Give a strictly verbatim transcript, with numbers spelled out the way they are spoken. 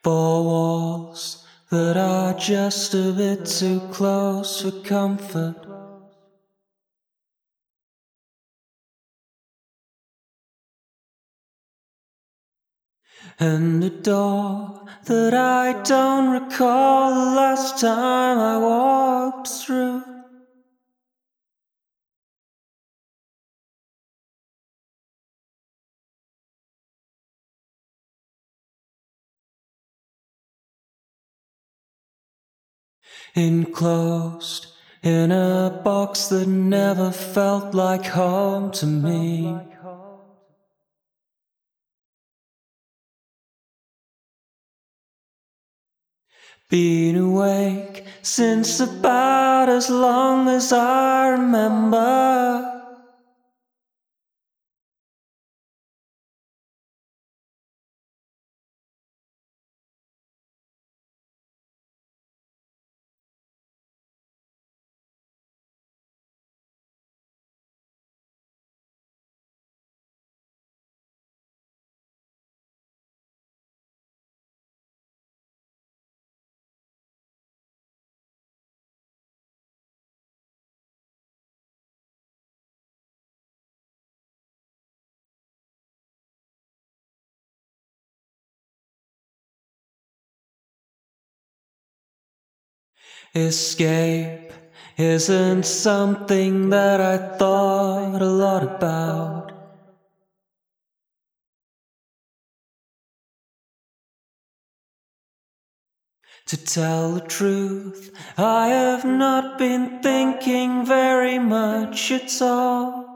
Four walls that are just a bit too close for comfort. And a door that I don't recall the last time I walked through. Enclosed in a box that never felt like home to me. Been awake since about as long as I remember. Escape isn't something that I thought a lot about. To tell the truth, I have not been thinking very much at all.